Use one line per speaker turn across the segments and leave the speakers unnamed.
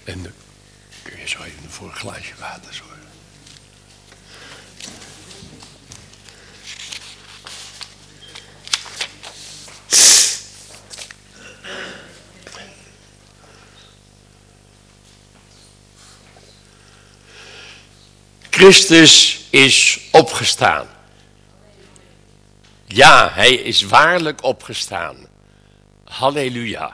En kun je zo even voor een glaasje water zorgen. Christus is opgestaan. Ja, hij is waarlijk opgestaan. Halleluja.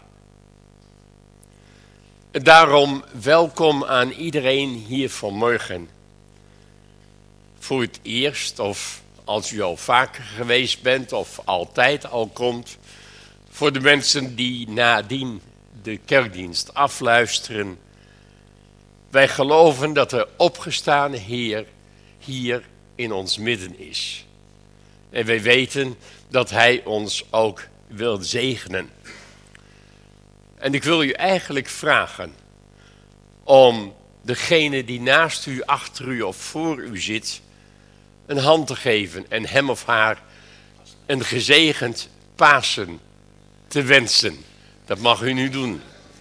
Daarom welkom aan iedereen hier vanmorgen. Voor het eerst, of als u al vaker geweest bent, of altijd al komt. Voor de mensen die nadien de kerkdienst afluisteren. Wij geloven dat de opgestane Heer hier in ons midden is. En wij weten dat Hij ons ook wil zegenen. En ik wil u eigenlijk vragen om degene die naast u, achter u of voor u zit, een hand te geven en hem of haar een gezegend Pasen te wensen. Dat mag u nu doen.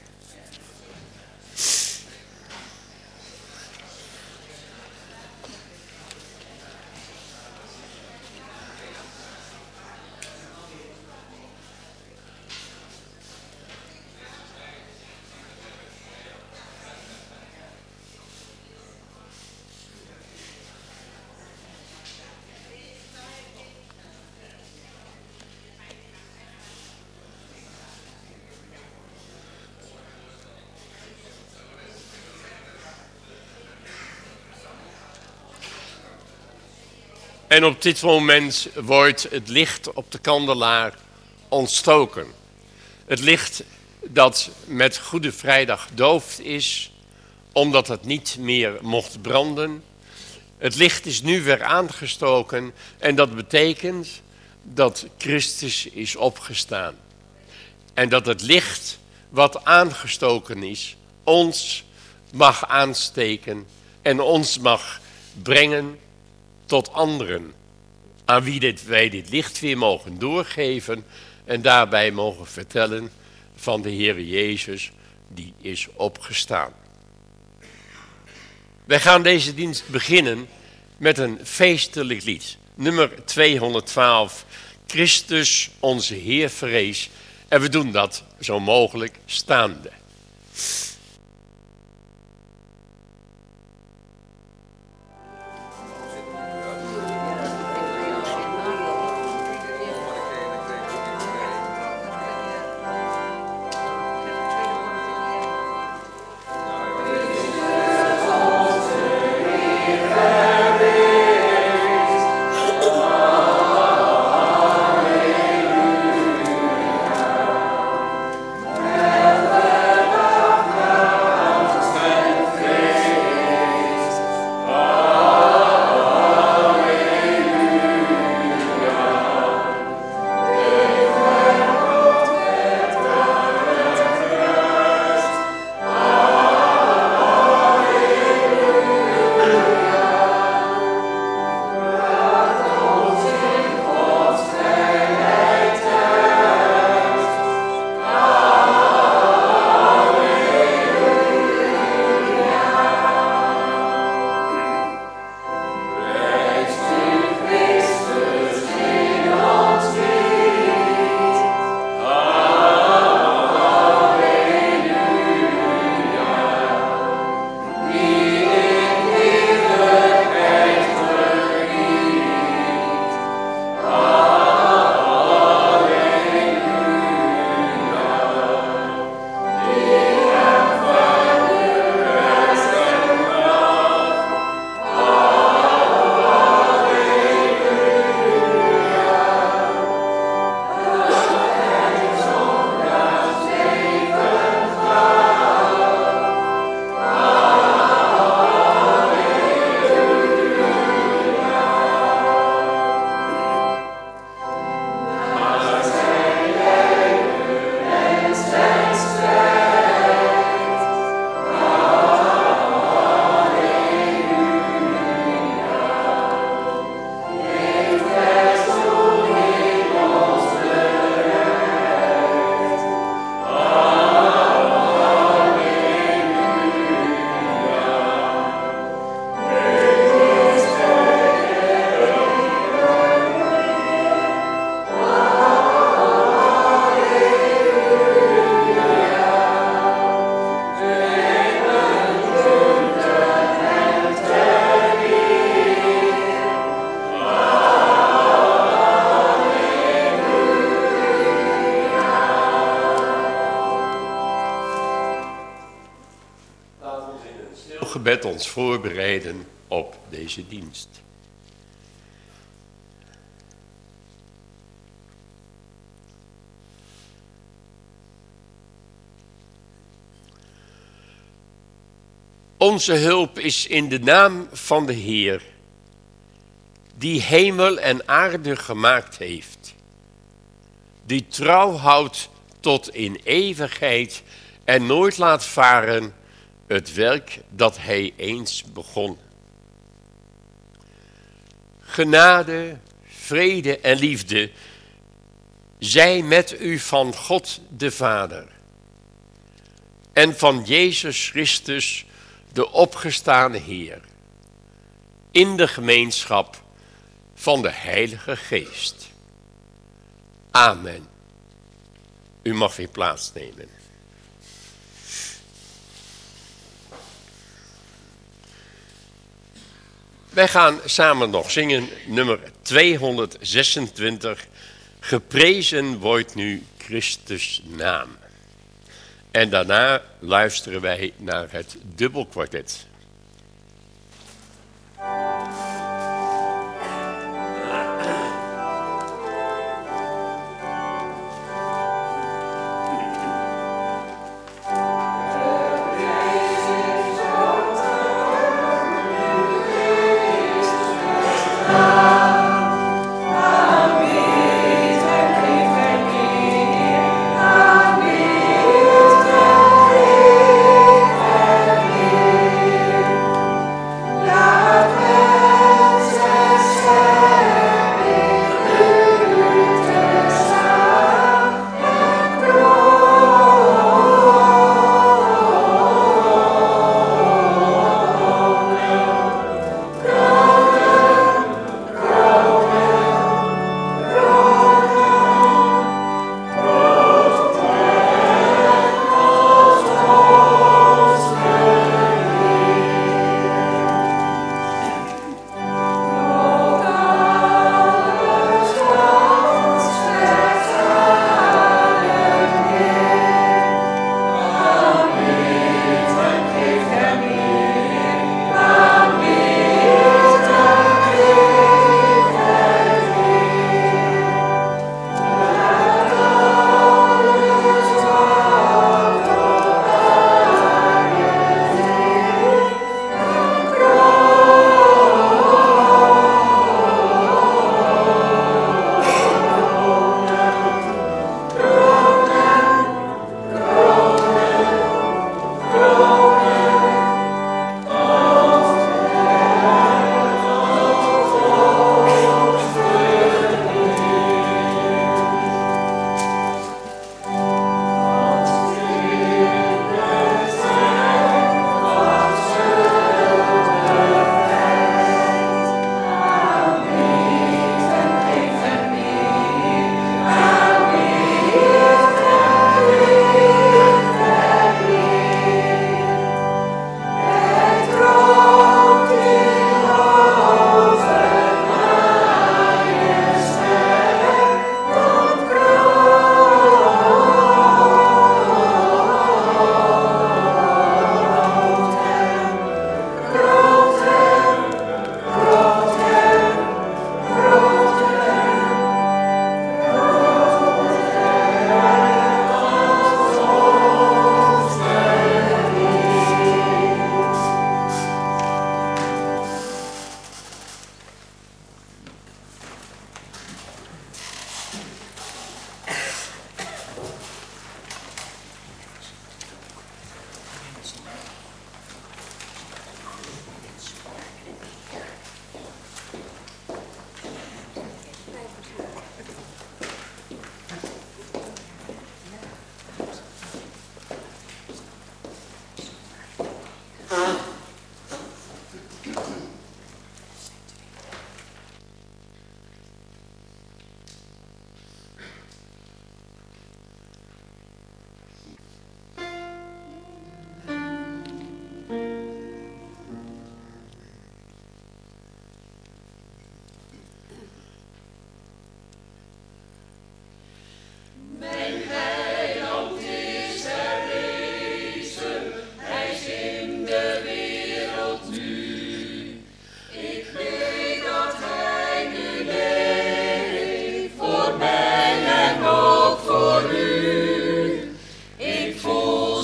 En op dit moment wordt het licht op de kandelaar ontstoken. Het licht dat met Goede Vrijdag doofd is, omdat het niet meer mocht branden. Het licht is nu weer aangestoken en dat betekent dat Christus is opgestaan. En dat het licht wat aangestoken is, ons mag aansteken en ons mag brengen tot anderen, aan wie wij dit licht weer mogen doorgeven en daarbij mogen vertellen van de Heer Jezus, die is opgestaan. Wij gaan deze dienst beginnen met een feestelijk lied, nummer 212, Christus onze Heer verrees, en we doen dat zo mogelijk staande.
Amen.
gebed ons voorbereiden op deze dienst. Onze hulp is in de naam van de Heer, die hemel en aarde gemaakt heeft, die trouw houdt tot in eeuwigheid en nooit laat varen het werk dat hij eens begon. Genade, vrede en liefde zij met u van God de Vader en van Jezus Christus, de opgestane Heer, in de gemeenschap van de Heilige Geest. Amen. U mag weer plaatsnemen. Wij gaan samen nog zingen nummer 226. Geprezen wordt nu Christus naam. En daarna luisteren wij naar het dubbelkwartet.
Amen.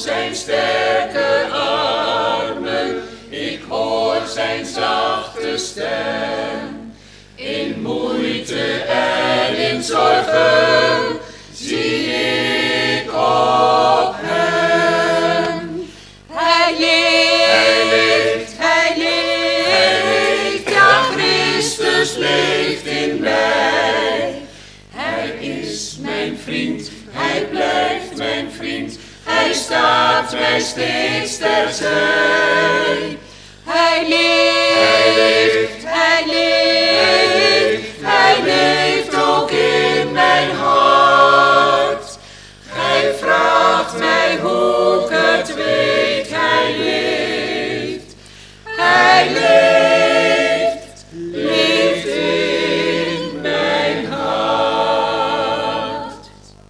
zijn sterke armen, ik hoor zijn zachte stem. In moeite en in zorgen zie ik op hem. Hij leeft, hij leeft, ja, Christus leeft in mij. Hij is mijn vriend, hij blijft mijn vriend, hij staat mij steeds terzij. Hij leeft, hij leeft, hij leeft ook in mijn hart. Gij vraagt mij hoe ik het weet, hij leeft, hij leeft, leeft in mijn hart.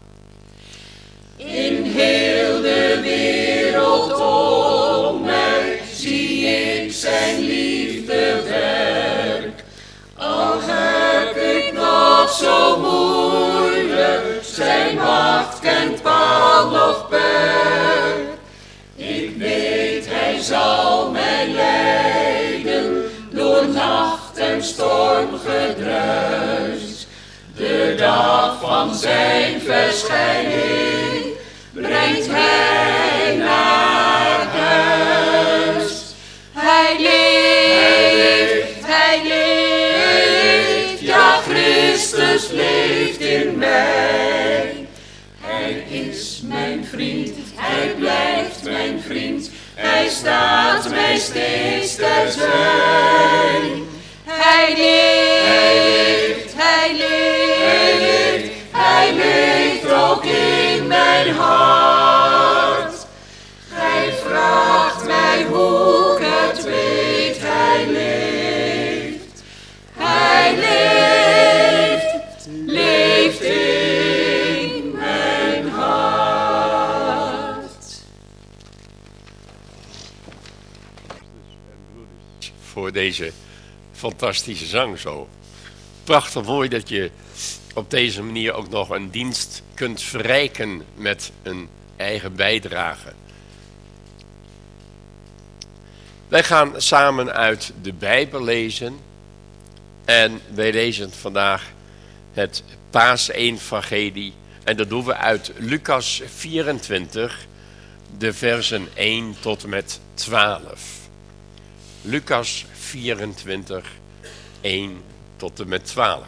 In heel de wereld om mij zie ik zijn liefdewerk. Al heb ik nog zo moeilijk, zijn macht kent paal of perk. Ik weet hij zal mij leiden door nacht en stormgedruis. De dag van zijn verschijning brengt hij naar huis. Hij leeft, hij leeft, ja, Christus leeft in mij. Hij is mijn vriend, hij blijft mijn vriend, hij staat mij steeds terzij. Hij leeft, hij leeft, hij leeft ook in mijn hart. Gij vraagt mij hoe ik het weet, hij leeft, hij leeft, leeft in mijn hart.
Voor deze fantastische zang zo. Prachtig mooi dat je op deze manier ook nog een dienst kunt verrijken met een eigen bijdrage. Wij gaan samen uit de Bijbel lezen en wij lezen vandaag het Paasevangelie en dat doen we uit Lucas 24, de versen 1 tot en met 12. Lucas 24, 1 tot en met 12.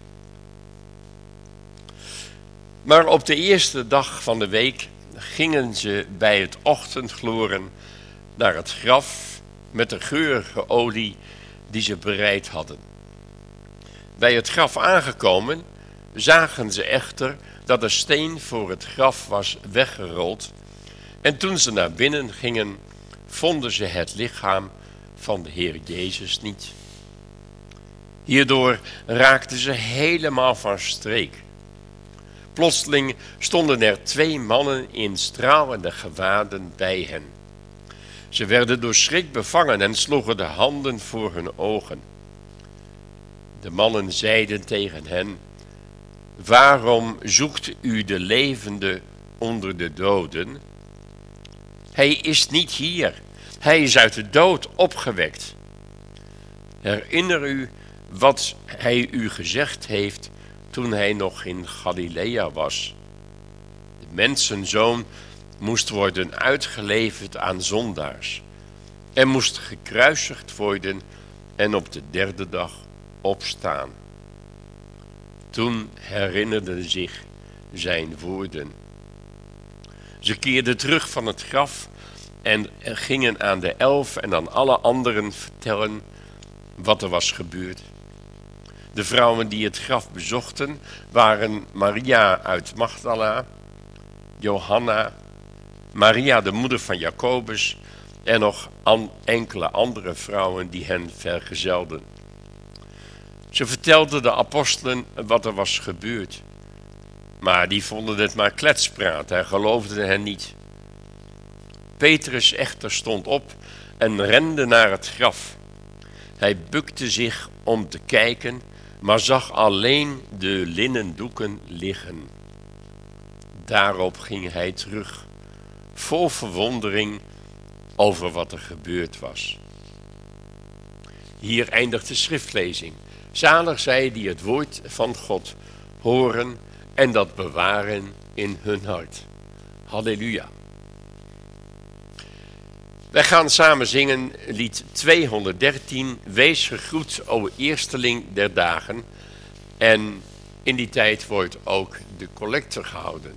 Maar op de eerste dag van de week gingen ze bij het ochtendgloren naar het graf met de geurige olie die ze bereid hadden. Bij het graf aangekomen zagen ze echter dat de steen voor het graf was weggerold en toen ze naar binnen gingen vonden ze het lichaam van de Heer Jezus niet. Hierdoor raakten ze helemaal van streek. Plotseling stonden er 2 mannen in stralende gewaden bij hen. Ze werden door schrik bevangen en sloegen de handen voor hun ogen. De mannen zeiden tegen hen: waarom zoekt u de levende onder de doden? Hij is niet hier, hij is uit de dood opgewekt. Herinner u wat hij u gezegd heeft toen hij nog in Galilea was. De mensenzoon moest worden uitgeleverd aan zondaars en moest gekruisigd worden en op de 3e dag opstaan. Toen herinnerden zich zijn woorden. Ze keerden terug van het graf en gingen aan de 11 en aan alle anderen vertellen wat er was gebeurd. De vrouwen die het graf bezochten waren Maria uit Magdala, Johanna, Maria de moeder van Jacobus en nog enkele andere vrouwen die hen vergezelden. Ze vertelden de apostelen wat er was gebeurd, maar die vonden het maar kletspraat en geloofden hen niet. Petrus echter stond op en rende naar het graf. Hij bukte zich om te kijken, maar zag alleen de linnen doeken liggen. Daarop ging hij terug, vol verwondering over wat er gebeurd was. Hier eindigt de schriftlezing. Zalig zij die het woord van God horen en dat bewaren in hun hart. Halleluja. Wij gaan samen zingen lied 213, Wees gegroet, o eersteling der dagen. En in die tijd wordt ook de collecte gehouden.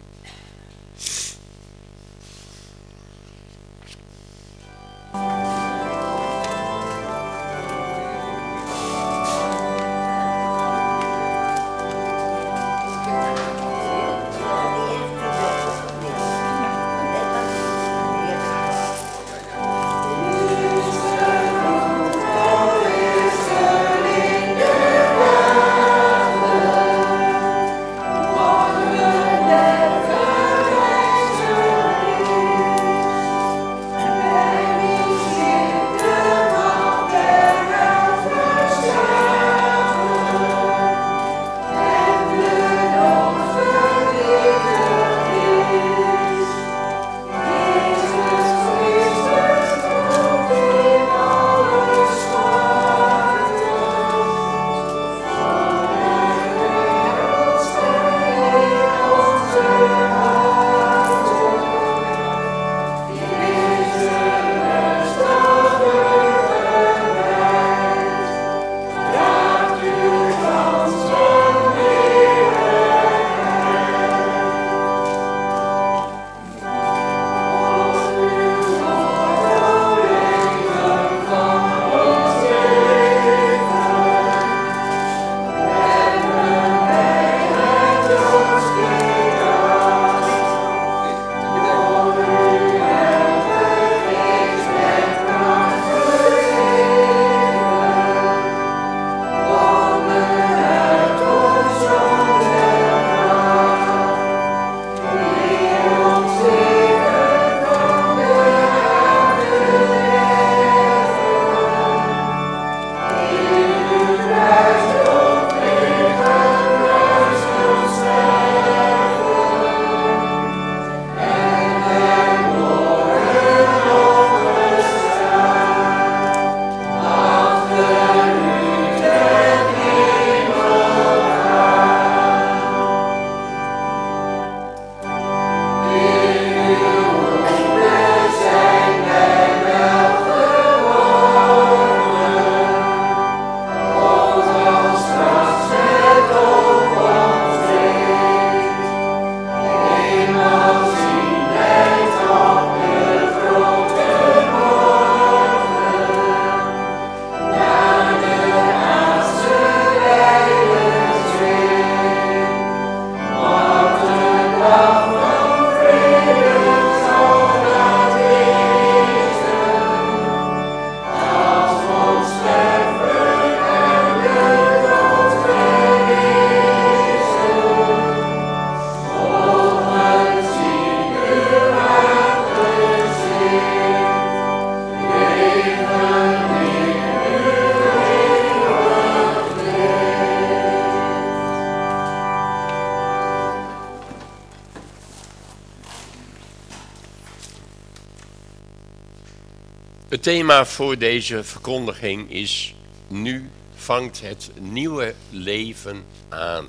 Het thema voor deze verkondiging is: nu vangt het nieuwe leven aan.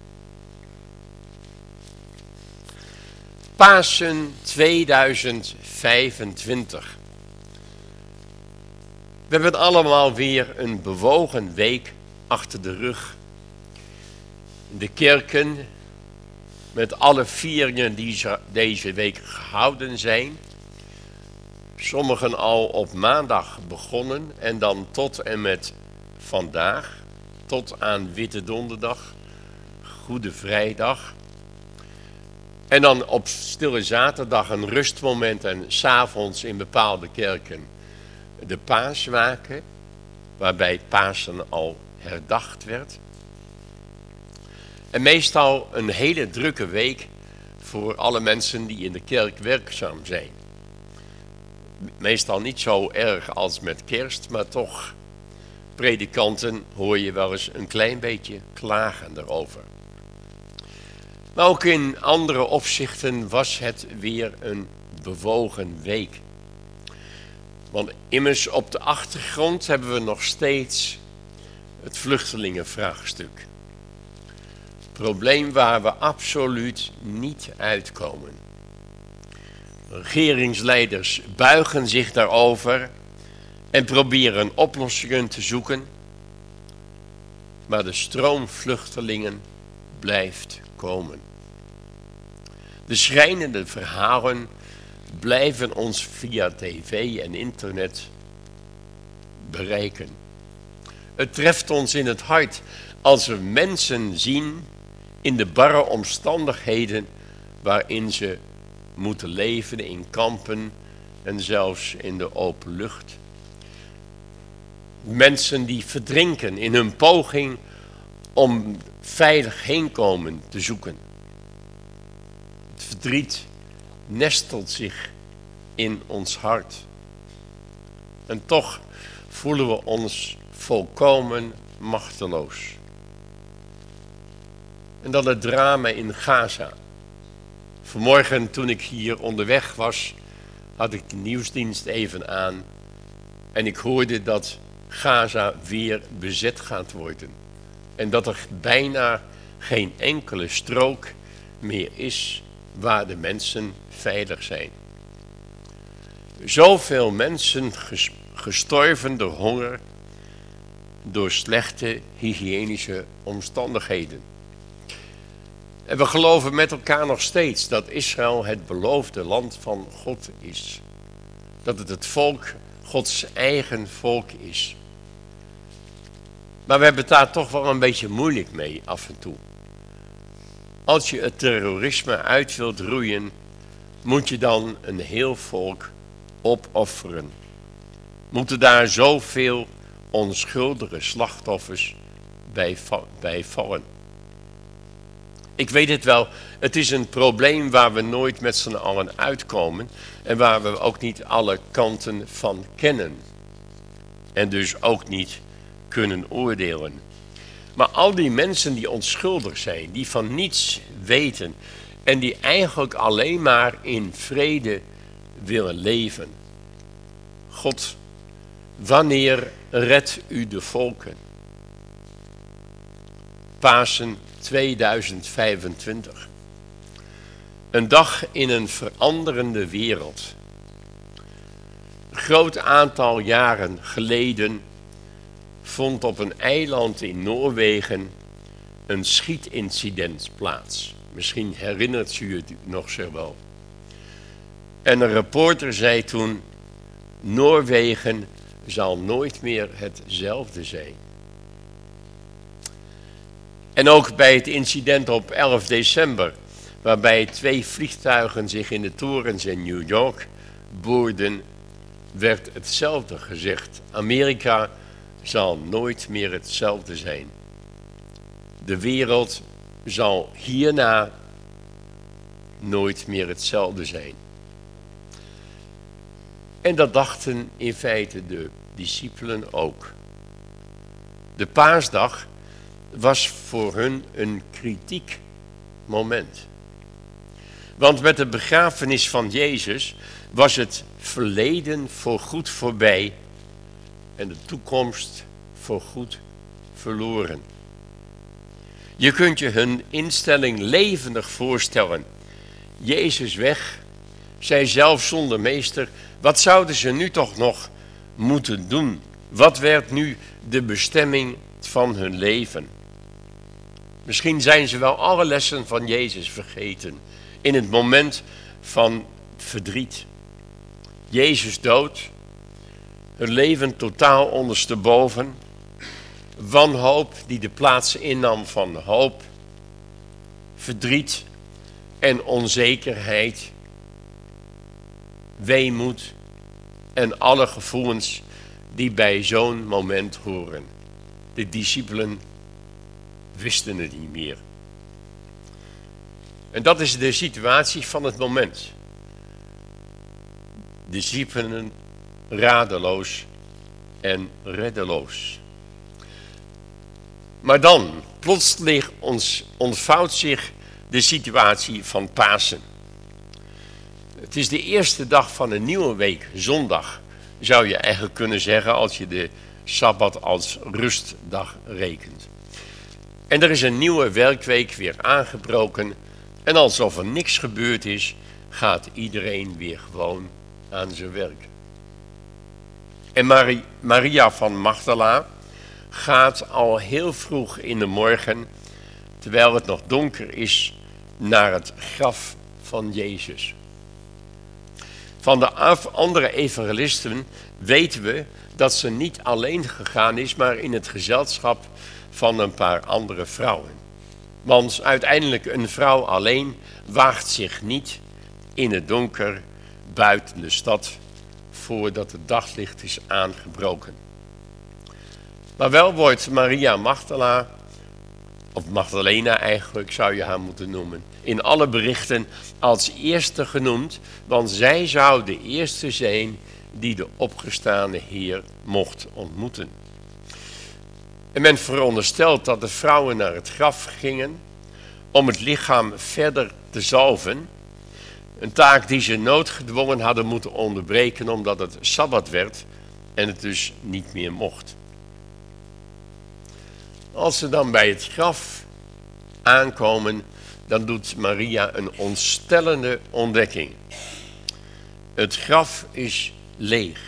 Pasen 2025. We hebben allemaal weer een bewogen week achter de rug. De kerken, met alle vieringen die deze week gehouden zijn. Sommigen al op maandag begonnen en dan tot en met vandaag, tot aan Witte Donderdag, Goede Vrijdag. En dan op Stille Zaterdag een rustmoment en 's avonds in bepaalde kerken de paaswaken, waarbij Pasen al herdacht werd. En meestal een hele drukke week voor alle mensen die in de kerk werkzaam zijn. Meestal niet zo erg als met kerst, maar toch, predikanten hoor je wel eens een klein beetje klagen erover. Maar ook in andere opzichten was het weer een bewogen week. Want immers op de achtergrond hebben we nog steeds het vluchtelingenvraagstuk. Probleem waar we absoluut niet uitkomen. Regeringsleiders buigen zich daarover en proberen oplossingen te zoeken, maar de stroom vluchtelingen blijft komen. De schrijnende verhalen blijven ons via tv en internet bereiken. Het treft ons in het hart als we mensen zien in de barre omstandigheden waarin ze moeten leven in kampen en zelfs in de open lucht. Mensen die verdrinken in hun poging om veilig heenkomen te zoeken. Het verdriet nestelt zich in ons hart. En toch voelen we ons volkomen machteloos. En dan het drama in Gaza. Vanmorgen toen ik hier onderweg was, had ik de nieuwsdienst even aan. En ik hoorde dat Gaza weer bezet gaat worden. En dat er bijna geen enkele strook meer is waar de mensen veilig zijn. Zoveel mensen gestorven door honger, door slechte hygiënische omstandigheden. En we geloven met elkaar nog steeds dat Israël het beloofde land van God is. Dat het volk, Gods eigen volk is. Maar we hebben het daar toch wel een beetje moeilijk mee af en toe. Als je het terrorisme uit wilt roeien, moet je dan een heel volk opofferen. Moeten daar zoveel onschuldige slachtoffers bij vallen? Ik weet het wel, het is een probleem waar we nooit met z'n allen uitkomen en waar we ook niet alle kanten van kennen. En dus ook niet kunnen oordelen. Maar al die mensen die onschuldig zijn, die van niets weten en die eigenlijk alleen maar in vrede willen leven. God, wanneer redt u de volken? Pasen 2025. Een dag in een veranderende wereld. Een groot aantal jaren geleden vond op een eiland in Noorwegen een schietincident plaats. Misschien herinnert u het nog zo wel. En een reporter zei toen: Noorwegen zal nooit meer hetzelfde zijn. En ook bij het incident op 11 december, waarbij 2 vliegtuigen zich in de torens in New York boorden, werd hetzelfde gezegd. Amerika zal nooit meer hetzelfde zijn. De wereld zal hierna nooit meer hetzelfde zijn. En dat dachten in feite de discipelen ook. De paasdag was voor hun een kritiek moment. Want met de begrafenis van Jezus was het verleden voorgoed voorbij en de toekomst voorgoed verloren. Je kunt je hun instelling levendig voorstellen. Jezus weg, zij zelf zonder meester. Wat zouden ze nu toch nog moeten doen? Wat werd nu de bestemming van hun leven? Misschien zijn ze wel alle lessen van Jezus vergeten in het moment van verdriet. Jezus dood, hun leven totaal ondersteboven, wanhoop die de plaats innam van hoop, verdriet en onzekerheid, weemoed en alle gevoelens die bij zo'n moment horen. De discipelen wisten het niet meer. En dat is de situatie van het moment. Discipelen radeloos en reddeloos. Maar dan, plotseling ontvouwt zich de situatie van Pasen. Het is de eerste dag van een nieuwe week, zondag, zou je eigenlijk kunnen zeggen als je de Sabbat als rustdag rekent. En er is een nieuwe werkweek weer aangebroken en alsof er niks gebeurd is, gaat iedereen weer gewoon aan zijn werk. En Maria van Magdala gaat al heel vroeg in de morgen, terwijl het nog donker is, naar het graf van Jezus. Van de andere evangelisten weten we dat ze niet alleen gegaan is, maar in het gezelschap van een paar andere vrouwen. Want uiteindelijk een vrouw alleen waagt zich niet in het donker buiten de stad voordat het daglicht is aangebroken. Maar wel wordt Maria Magdala, of Magdalena eigenlijk zou je haar moeten noemen, in alle berichten als eerste genoemd, want zij zou de eerste zijn die de opgestane Heer mocht ontmoeten. En men veronderstelt dat de vrouwen naar het graf gingen om het lichaam verder te zalven, een taak die ze noodgedwongen hadden moeten onderbreken omdat het Sabbat werd en het dus niet meer mocht. Als ze dan bij het graf aankomen, dan doet Maria een ontstellende ontdekking. Het graf is leeg.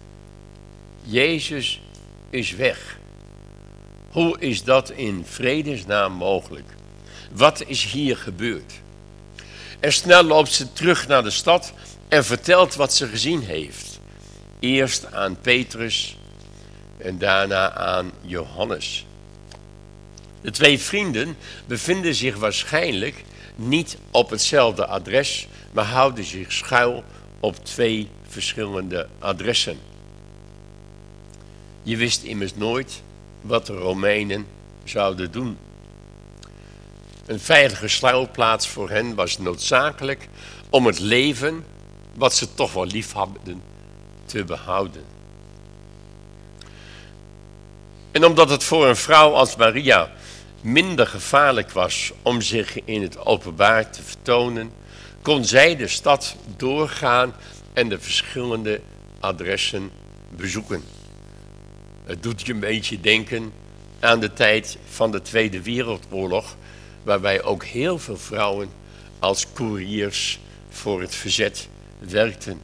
Jezus is weg. Hoe is dat in vredesnaam mogelijk? Wat is hier gebeurd? En snel loopt ze terug naar de stad en vertelt wat ze gezien heeft. Eerst aan Petrus en daarna aan Johannes. De twee vrienden bevinden zich waarschijnlijk niet op hetzelfde adres, maar houden zich schuil op twee verschillende adressen. Je wist immers nooit wat de Romeinen zouden doen. Een veilige schuilplaats voor hen was noodzakelijk om het leven, wat ze toch wel lief hadden, te behouden. En omdat het voor een vrouw als Maria minder gevaarlijk was om zich in het openbaar te vertonen, kon zij de stad doorgaan en de verschillende adressen bezoeken. Het doet je een beetje denken aan de tijd van de Tweede Wereldoorlog, waarbij ook heel veel vrouwen als koeriers voor het verzet werkten.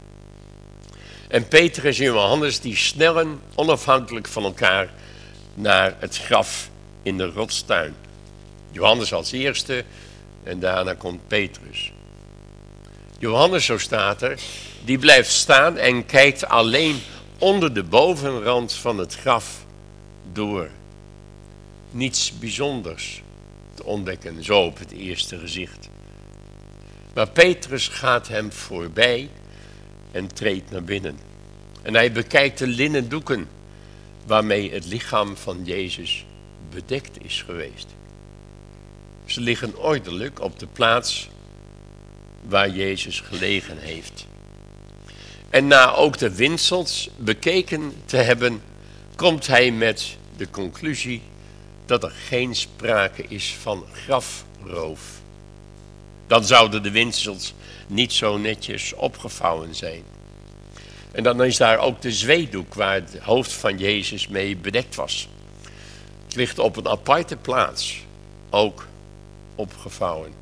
En Petrus en Johannes die snellen onafhankelijk van elkaar naar het graf in de rotstuin. Johannes als eerste en daarna komt Petrus. Johannes, zo staat er, die blijft staan en kijkt alleen onder de bovenrand van het graf door. Niets bijzonders te ontdekken, zo op het eerste gezicht. Maar Petrus gaat hem voorbij en treedt naar binnen. En hij bekijkt de linnen doeken waarmee het lichaam van Jezus bedekt is geweest. Ze liggen ordelijk op de plaats waar Jezus gelegen heeft. En na ook de windsels bekeken te hebben, komt hij met de conclusie dat er geen sprake is van grafroof. Dan zouden de windsels niet zo netjes opgevouwen zijn. En dan is daar ook de zweedoek waar het hoofd van Jezus mee bedekt was. Het ligt op een aparte plaats, ook opgevouwen.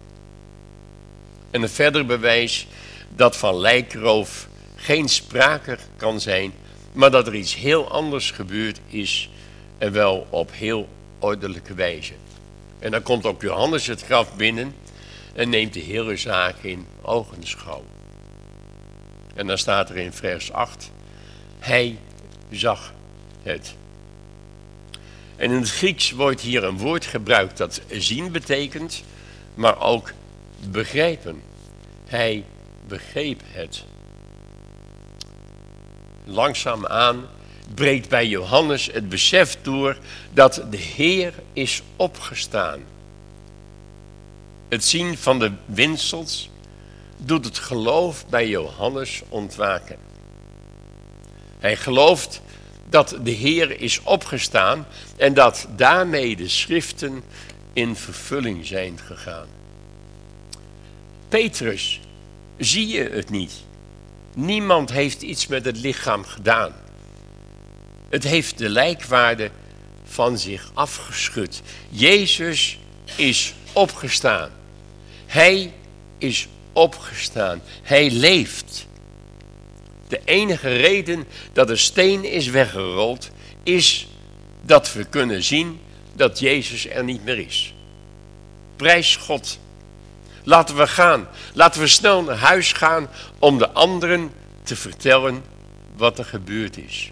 En een verder bewijs dat van lijkroof geen sprake kan zijn, maar dat er iets heel anders gebeurd is en wel op heel ordelijke wijze. En dan komt ook Johannes het graf binnen en neemt de hele zaak in ogenschouw. En dan staat er in vers 8, hij zag het. En in het Grieks wordt hier een woord gebruikt dat zien betekent, maar ook begrijpen. Hij begreep het. Langzaamaan breekt bij Johannes het besef door dat de Heer is opgestaan. Het zien van de windsels doet het geloof bij Johannes ontwaken. Hij gelooft dat de Heer is opgestaan en dat daarmee de schriften in vervulling zijn gegaan. Petrus, zie je het niet? Niemand heeft iets met het lichaam gedaan. Het heeft de lijkwaarde van zich afgeschud. Jezus is opgestaan. Hij is opgestaan. Hij leeft. De enige reden dat de steen is weggerold, is dat we kunnen zien dat Jezus er niet meer is. Prijs God. Laten we gaan. Laten we snel naar huis gaan om de anderen te vertellen wat er gebeurd is.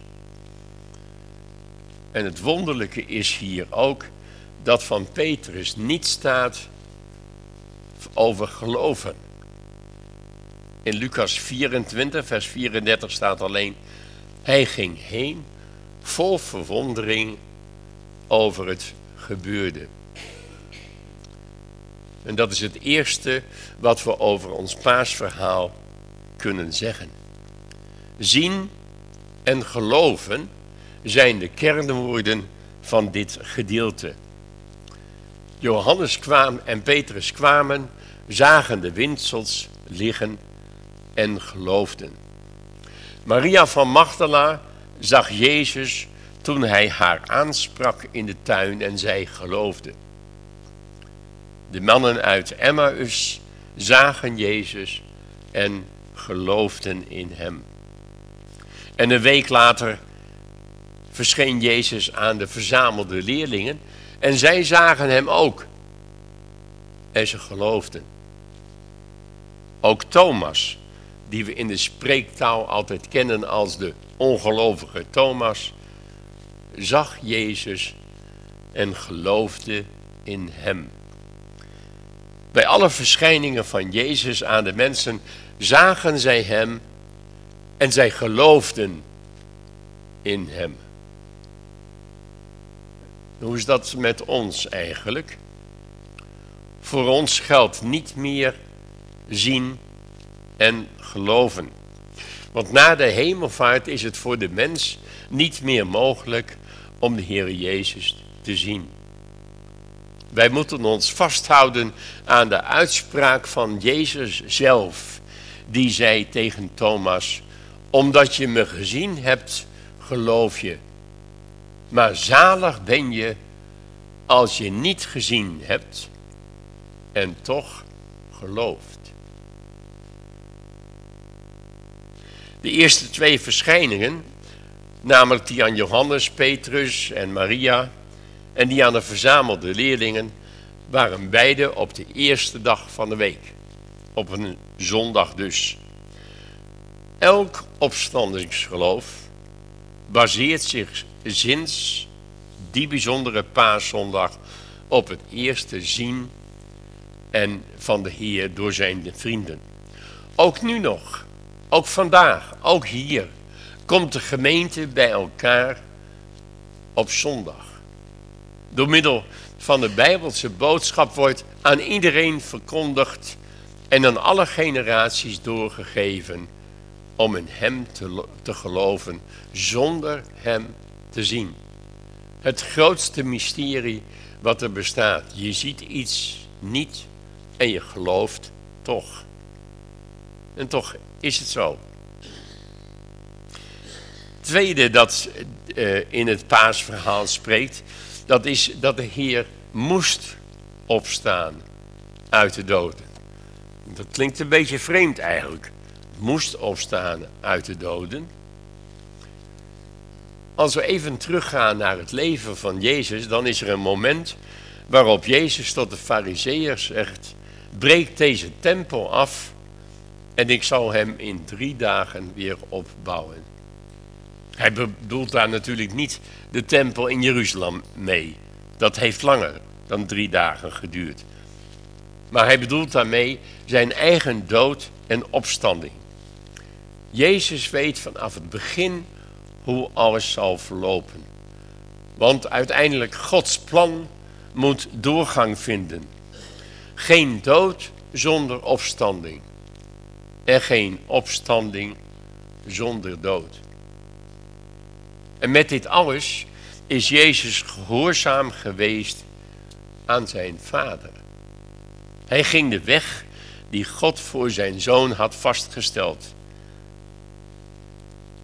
En het wonderlijke is hier ook dat van Petrus niet staat over geloven. In Lucas 24, vers 34 staat alleen: hij ging heen vol verwondering over het gebeurde. En dat is het eerste wat we over ons paasverhaal kunnen zeggen. Zien en geloven zijn de kernwoorden van dit gedeelte. Johannes kwam en Petrus kwamen, zagen de windsels liggen en geloofden. Maria van Magdala zag Jezus toen hij haar aansprak in de tuin en zij geloofde. De mannen uit Emmaus zagen Jezus en geloofden in hem. En een week later verscheen Jezus aan de verzamelde leerlingen en zij zagen hem ook. En ze geloofden. Ook Thomas, die we in de spreektaal altijd kennen als de ongelovige Thomas, zag Jezus en geloofde in hem. Bij alle verschijningen van Jezus aan de mensen zagen zij hem en zij geloofden in hem. Hoe is dat met ons eigenlijk? Voor ons geldt niet meer zien en geloven. Want na de hemelvaart is het voor de mens niet meer mogelijk om de Heer Jezus te zien. Wij moeten ons vasthouden aan de uitspraak van Jezus zelf, die zei tegen Thomas: omdat je me gezien hebt, geloof je. Maar zalig ben je als je niet gezien hebt en toch gelooft. De eerste twee verschijningen, namelijk die aan Johannes, Petrus en Maria en die aan de verzamelde leerlingen, waren beide op de eerste dag van de week, op een zondag dus. Elk opstandingsgeloof baseert zich sinds die bijzondere paaszondag op het eerste zien en van de Heer door zijn vrienden. Ook nu nog, ook vandaag, ook hier, komt de gemeente bij elkaar op zondag. Door middel van de Bijbelse boodschap wordt aan iedereen verkondigd en aan alle generaties doorgegeven om in hem te geloven zonder hem te zien. Het grootste mysterie wat er bestaat. Je ziet iets niet en je gelooft toch. En toch is het zo. Het tweede dat in het paasverhaal spreekt, dat is dat de Heer moest opstaan uit de doden. Dat klinkt een beetje vreemd eigenlijk. Moest opstaan uit de doden. Als we even teruggaan naar het leven van Jezus, dan is er een moment waarop Jezus tot de Farizeeërs zegt: breek deze tempel af en ik zal hem in 3 dagen weer opbouwen. Hij bedoelt daar natuurlijk niet de tempel in Jeruzalem mee. Dat heeft langer dan 3 dagen geduurd. Maar hij bedoelt daarmee zijn eigen dood en opstanding. Jezus weet vanaf het begin hoe alles zal verlopen. Want uiteindelijk Gods plan moet doorgang vinden. Geen dood zonder opstanding. En geen opstanding zonder dood. En met dit alles is Jezus gehoorzaam geweest aan zijn Vader. Hij ging de weg die God voor zijn Zoon had vastgesteld.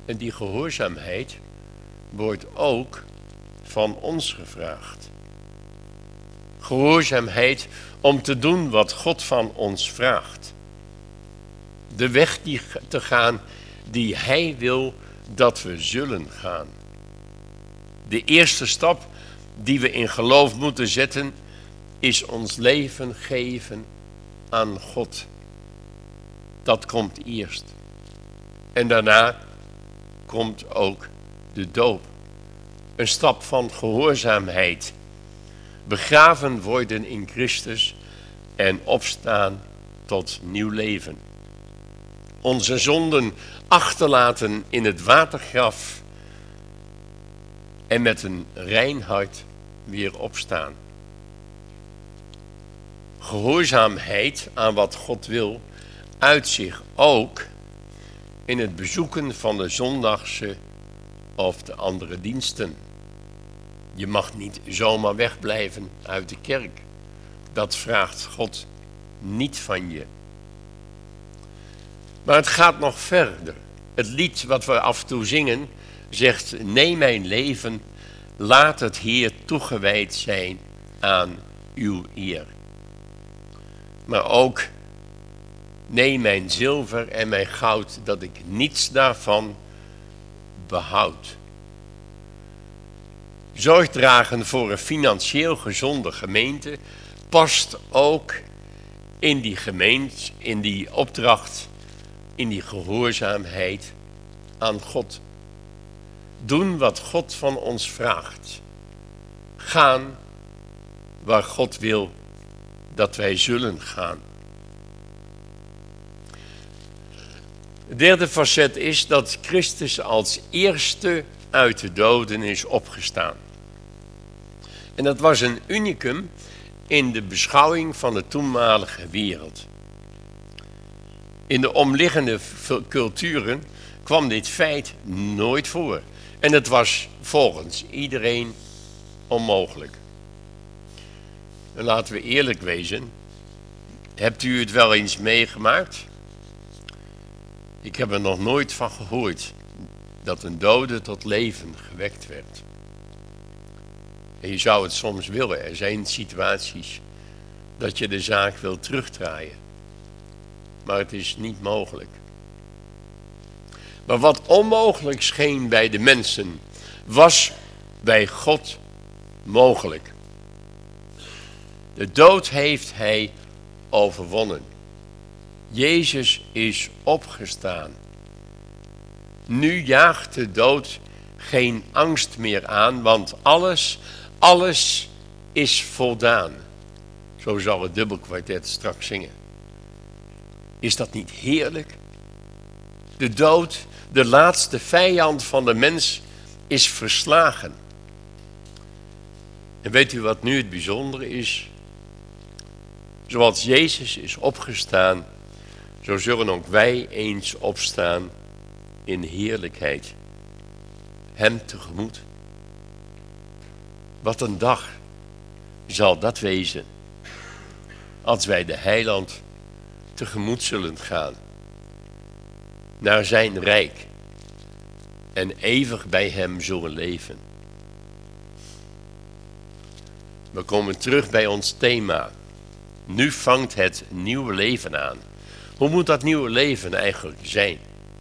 En die gehoorzaamheid wordt ook van ons gevraagd. Gehoorzaamheid om te doen wat God van ons vraagt. De weg te gaan die Hij wil dat we zullen gaan. De eerste stap die we in geloof moeten zetten is ons leven geven aan God. Dat komt eerst. En daarna komt ook de doop. Een stap van gehoorzaamheid. Begraven worden in Christus en opstaan tot nieuw leven. Onze zonden achterlaten in het watergraf en met een rein hart weer opstaan. Gehoorzaamheid aan wat God wil uit zich ook in het bezoeken van de zondagse of de andere diensten. Je mag niet zomaar wegblijven uit de kerk. Dat vraagt God niet van je. Maar het gaat nog verder. Het lied wat we af en toe zingen zegt: neem mijn leven, laat het Heer toegewijd zijn aan uw eer. Maar ook: neem mijn zilver en mijn goud, dat ik niets daarvan behoud. Zorg dragen voor een financieel gezonde gemeente past ook in die gemeente, in die opdracht, in die gehoorzaamheid aan God. Doen wat God van ons vraagt. Gaan waar God wil dat wij zullen gaan. Het derde facet is dat Christus als eerste uit de doden is opgestaan. En dat was een unicum in de beschouwing van de toenmalige wereld. In de omliggende culturen kwam dit feit nooit voor. En het was volgens iedereen onmogelijk. En laten we eerlijk wezen. Hebt u het wel eens meegemaakt? Ik heb er nog nooit van gehoord dat een dode tot leven gewekt werd. En je zou het soms willen. Er zijn situaties dat je de zaak wil terugdraaien. Maar het is niet mogelijk. Maar wat onmogelijk scheen bij de mensen, was bij God mogelijk. De dood heeft hij overwonnen. Jezus is opgestaan. Nu jaagt de dood geen angst meer aan, want alles is voldaan. Zo zal het dubbelkwartet straks zingen. Is dat niet heerlijk? De dood, de laatste vijand van de mens, is verslagen. En weet u wat nu het bijzondere is? Zoals Jezus is opgestaan, zo zullen ook wij eens opstaan in heerlijkheid. Hem tegemoet. Wat een dag zal dat wezen, als wij de Heiland tegemoet zullen gaan, naar zijn rijk en eeuwig bij hem zullen leven. We komen terug bij ons thema. Nu vangt het nieuwe leven aan. Hoe moet dat nieuwe leven eigenlijk zijn?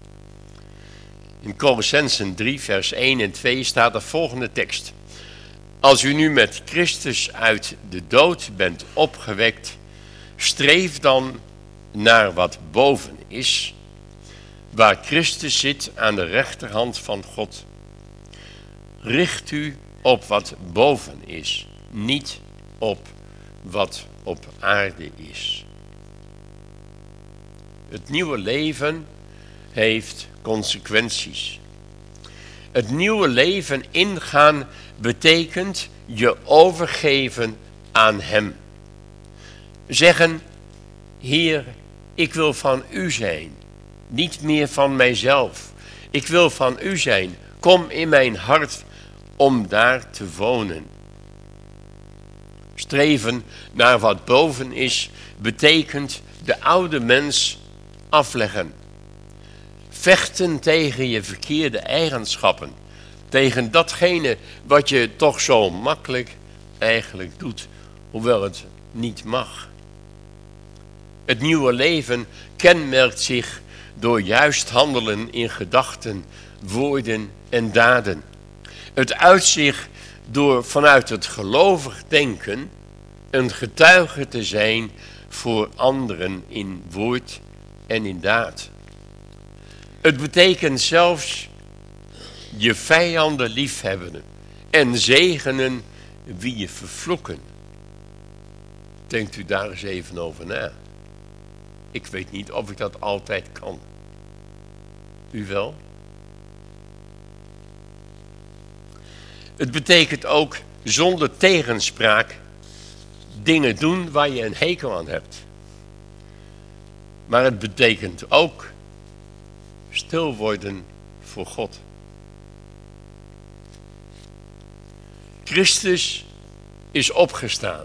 In Colossenzen 3 vers 1 en 2 staat de volgende tekst. Als u nu met Christus uit de dood bent opgewekt, streef dan naar wat boven is, waar Christus zit aan de rechterhand van God. Richt u op wat boven is, niet op wat op aarde is. Het nieuwe leven heeft consequenties. Het nieuwe leven ingaan betekent je overgeven aan Hem. Zeggen: Heer, ik wil van U zijn, niet meer van mijzelf. Ik wil van U zijn. Kom in mijn hart om daar te wonen. Streven naar wat boven is, betekent de oude mens afleggen. Vechten tegen je verkeerde eigenschappen. Tegen datgene wat je toch zo makkelijk eigenlijk doet, hoewel het niet mag. Het nieuwe leven kenmerkt zich door juist handelen in gedachten, woorden en daden. Het uit zich door vanuit het gelovig denken een getuige te zijn voor anderen in woord en in daad. Het betekent zelfs je vijanden liefhebben en zegenen wie je vervloeken. Denkt u daar eens even over na. Ik weet niet of ik dat altijd kan. U wel? Het betekent ook zonder tegenspraak dingen doen waar je een hekel aan hebt. Maar het betekent ook stil worden voor God. Christus is opgestaan.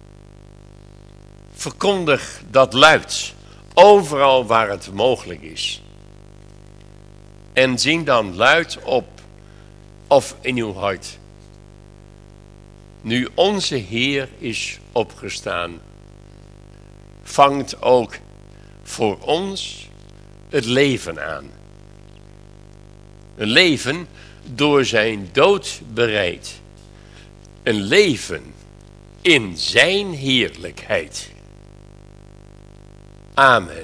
Verkondig dat luid, overal waar het mogelijk is. En zing dan luid op, of in uw hart. Nu onze Heer is opgestaan, vangt ook voor ons het leven aan. Een leven door zijn dood bereid. Een leven in zijn heerlijkheid. Amen.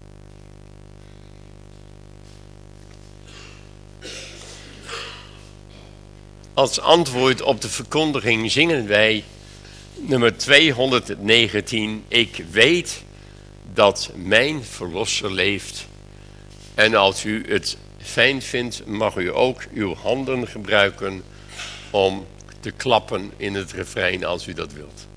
Als antwoord op de verkondiging zingen wij nummer 219. Ik weet dat mijn Verlosser leeft. En als u het fijn vindt, mag u ook uw handen gebruiken om te klappen in het refrein als u dat wilt.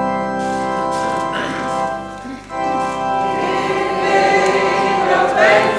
Wij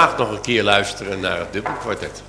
graag nog een keer luisteren naar het dubbelkwartet.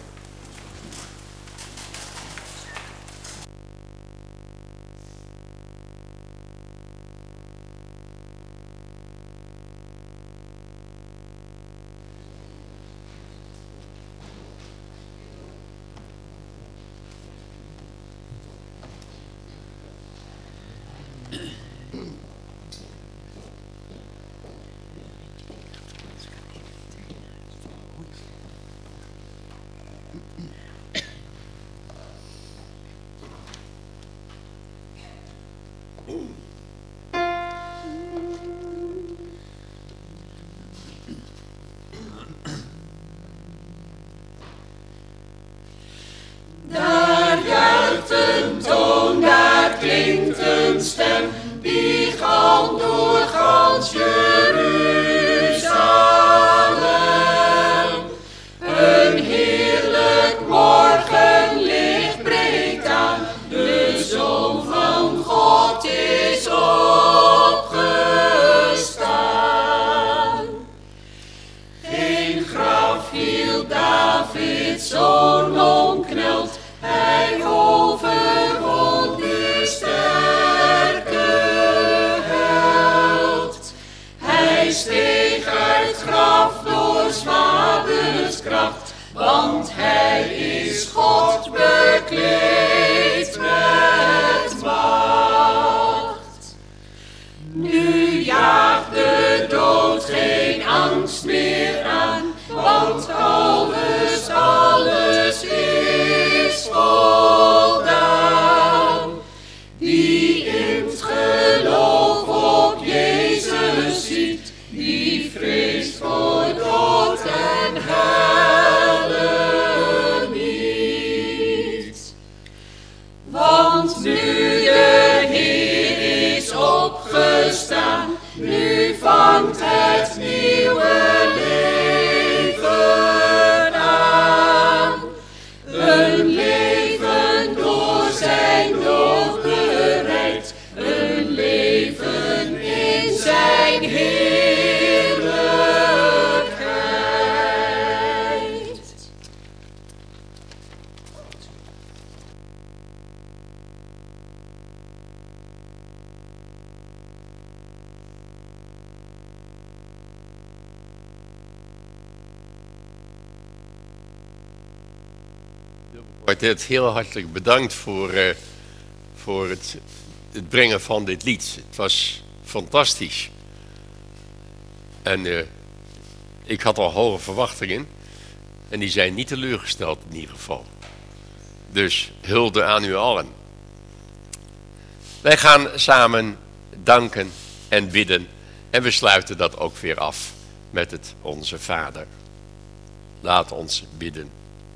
Daar juicht een toon, daar klinkt een stem, die galmt door gans Jeruzalem. Een heerlijk morgenlicht breekt aan, de Zoon van God is opgestaan. Geen graf hield Davids zoon omkneld, hij overwon de sterke held. Hij steeg uit het graf door 's vaders kracht, want hij is God bekleed met macht. Nu jaagt de dood geen angst meer aan, want alles is voldaan. Die in het geloof op Jezus ziet, die vreest voor dood en helle niet. Want nu de Heer is opgestaan, nu vangt het nieuwe leven aan. Een leven door zijn dood bereid, een leven in zijn heerlijkheid.
Kwartet, heel hartelijk bedankt voor het brengen van dit lied. Het was fantastisch. En ik had al hoge verwachtingen. En die zijn niet teleurgesteld in ieder geval. Dus hulde aan u allen. Wij gaan samen danken en bidden. En we sluiten dat ook weer af met het Onze Vader. Laat ons bidden.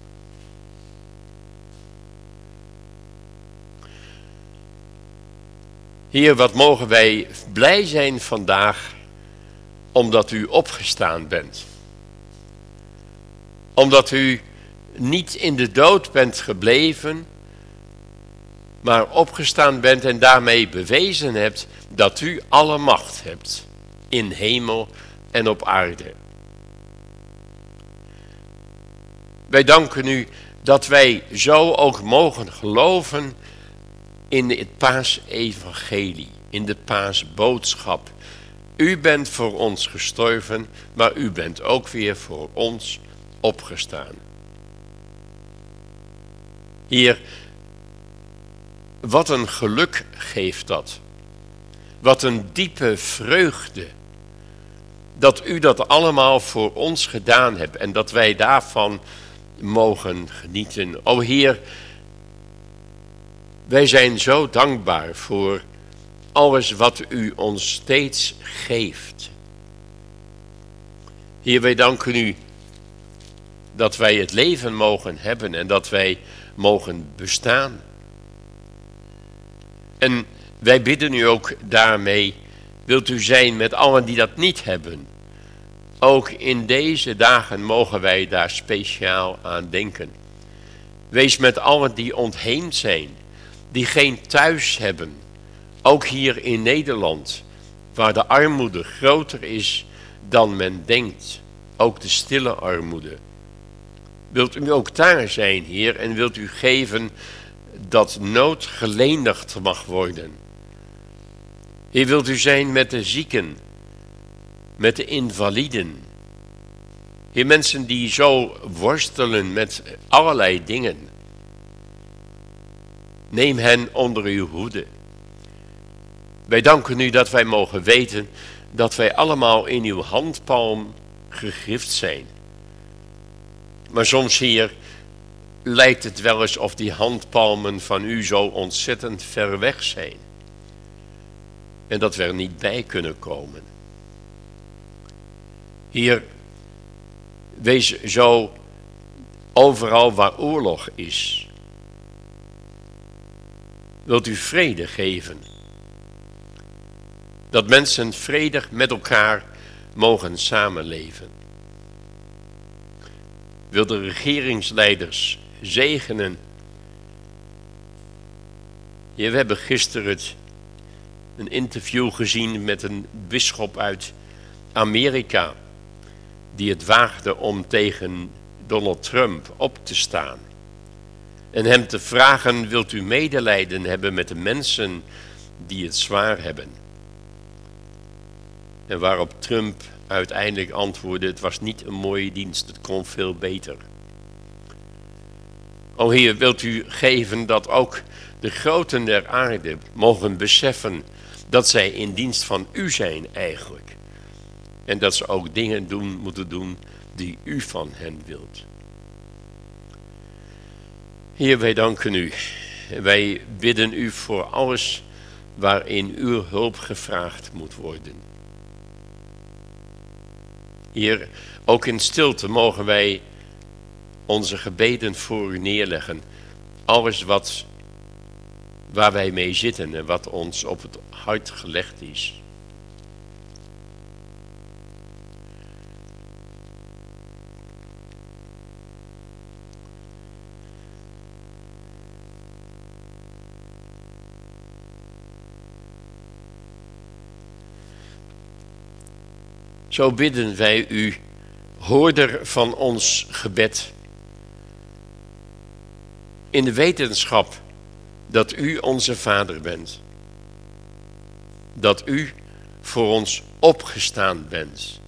Heer, wat mogen wij blij zijn vandaag, omdat u opgestaan bent. Omdat u niet in de dood bent gebleven, maar opgestaan bent en daarmee bewezen hebt dat u alle macht hebt in hemel en op aarde. Wij danken u dat wij zo ook mogen geloven in het paasevangelie, in de paasboodschap. U bent voor ons gestorven, maar u bent ook weer voor ons opgestaan. Heer, wat een geluk geeft dat. Wat een diepe vreugde. Dat u dat allemaal voor ons gedaan hebt en dat wij daarvan mogen genieten. O Heer, wij zijn zo dankbaar voor alles wat u ons steeds geeft. Heer, wij danken u dat wij het leven mogen hebben en dat wij mogen bestaan. En wij bidden u ook daarmee, wilt u zijn met allen die dat niet hebben. Ook in deze dagen mogen wij daar speciaal aan denken. Wees met allen die ontheemd zijn, die geen thuis hebben. Ook hier in Nederland, waar de armoede groter is dan men denkt. ook de stille armoede. Wilt u ook daar zijn, Heer, en wilt u geven dat nood gelenigd mag worden. Heer, wilt u zijn met de zieken, met de invaliden. Heer, mensen die zo worstelen met allerlei dingen. Neem hen onder uw hoede. Wij danken u dat wij mogen weten dat wij allemaal in uw handpalm gegrift zijn. Maar soms, Heer, lijkt het wel eens of die handpalmen van u zo ontzettend ver weg zijn. En dat we er niet bij kunnen komen. Heer, wees zo overal waar oorlog is. Wilt u vrede geven? Dat mensen vredig met elkaar mogen samenleven. Wil de regeringsleiders zegenen. Ja, we hebben gisteren een interview gezien met een bisschop uit Amerika, die het waagde om tegen Donald Trump op te staan. En hem te vragen, wilt u medelijden hebben met de mensen die het zwaar hebben? En waarop Trump uiteindelijk antwoordde, het was niet een mooie dienst, het kon veel beter. O Heer, wilt u geven dat ook de groten der aarde mogen beseffen dat zij in dienst van u zijn eigenlijk. En dat ze ook dingen moeten doen die u van hen wilt. Heer, wij danken u. Wij bidden u voor alles waarin uw hulp gevraagd moet worden. Heer, ook in stilte mogen wij onze gebeden voor u neerleggen. Alles waar wij mee zitten en wat ons op het hart gelegd is. Zo bidden wij u, hoorder van ons gebed, in de wetenschap dat u onze Vader bent. Dat u voor ons opgestaan bent.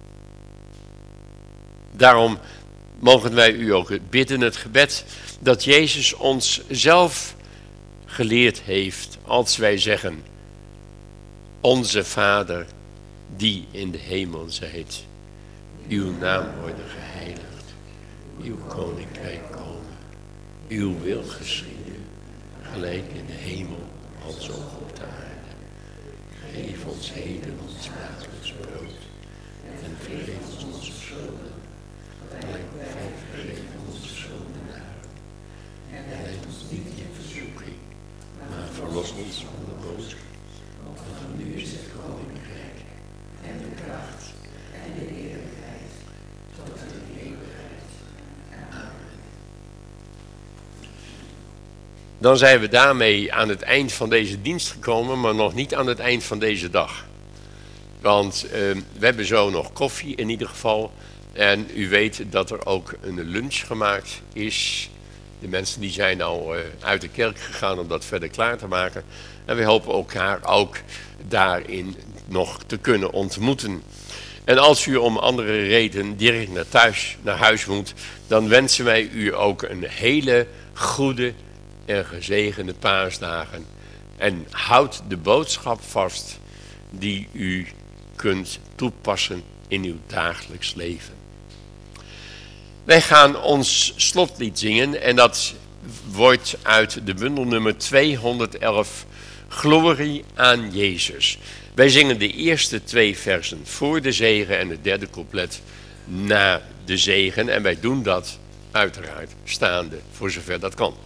Daarom mogen wij u ook bidden, het gebed dat Jezus ons zelf geleerd heeft, als wij zeggen, onze Vader die in de hemel zijt, uw naam worden geheiligd, uw koninkrijk komen, uw wil geschieden, gelijk in de hemel als ook op de aarde. Geef ons heden ons dagelijks brood en vergeef ons onze schulden, gelijk wij vergeven onze schuldenaren. En leid ons niet in verzoeking, maar verlos ons van de boze. Want van u is het koninkrijk en de kracht en de eerlijkheid tot in de eeuwigheid. Amen. Dan zijn we daarmee aan het eind van deze dienst gekomen, maar nog niet aan het eind van deze dag. Want we hebben zo nog koffie in ieder geval. En u weet dat er ook een lunch gemaakt is. De mensen die zijn al uit de kerk gegaan om dat verder klaar te maken. En we hopen elkaar ook daarin nog te kunnen ontmoeten. En als u om andere reden direct naar huis moet, dan wensen wij u ook een hele goede en gezegende paasdagen. En houd de boodschap vast die u kunt toepassen in uw dagelijks leven. Wij gaan ons slotlied zingen en dat wordt uit de bundel nummer 211, Glorie aan Jezus. Wij zingen de eerste 2 versen voor de zegen en het derde couplet na de zegen. En wij doen dat uiteraard staande, voor zover dat kan.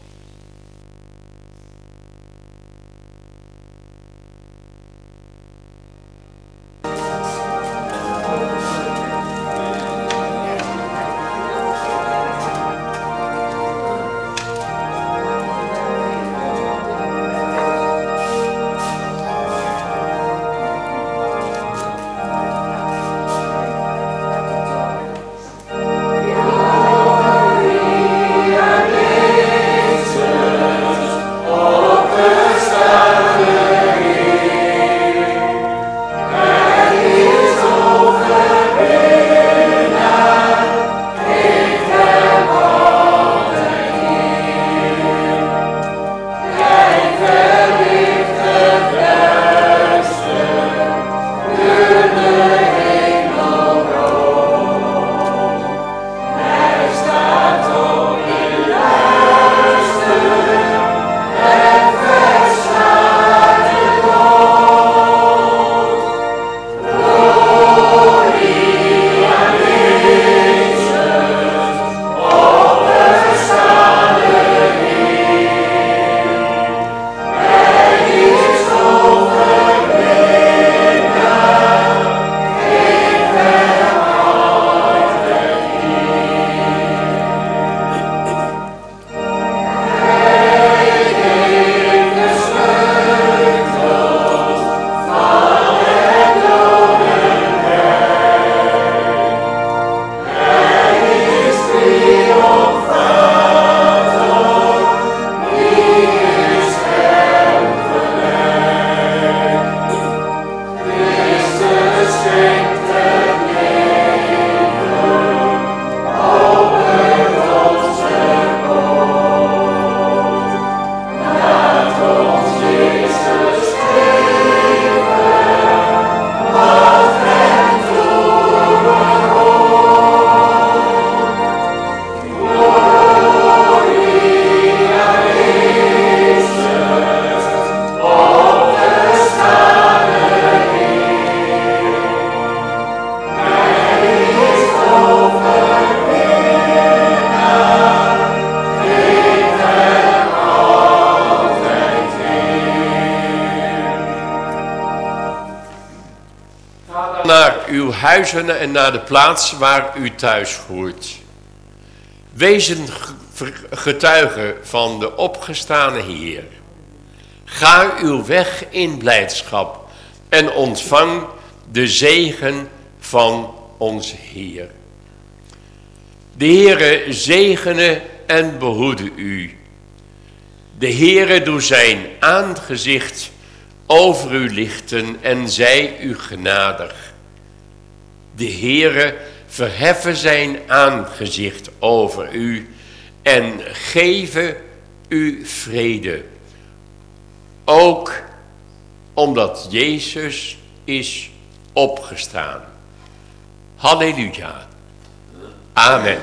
uw huizen en naar de plaats waar u thuis hoort. Wees een getuige van de opgestane Heer. Ga uw weg in blijdschap en ontvang de zegen van onze Heer. De Heere zegene en behoede u. De Heere doe zijn aangezicht over u lichten en zij u genadig. De Heere verheffen zijn aangezicht over u en geven u vrede. Ook omdat Jezus is opgestaan. Halleluja. Amen.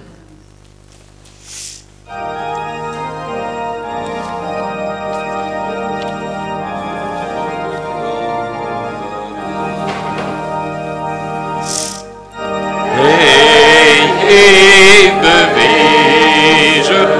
Hey, bewezen.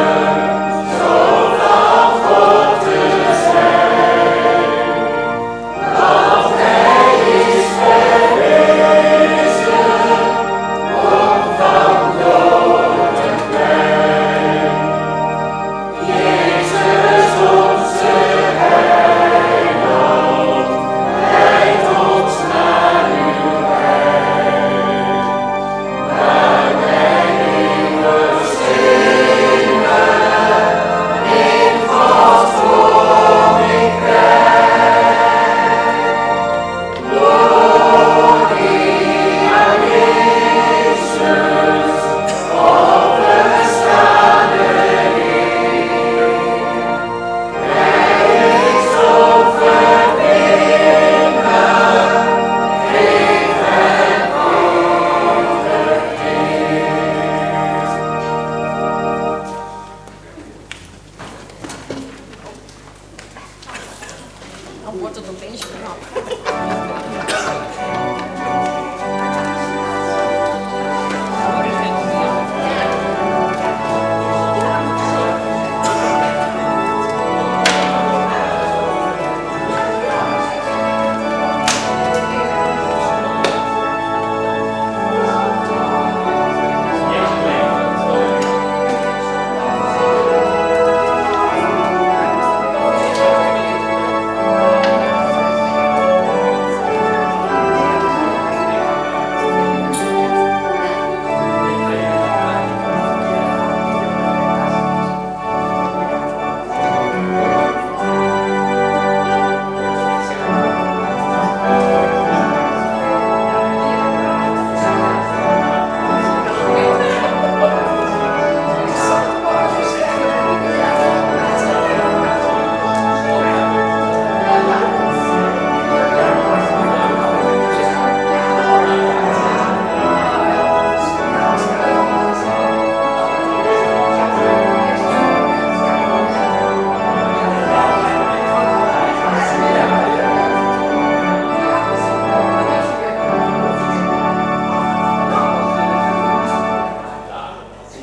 Dan wordt het opeens knap.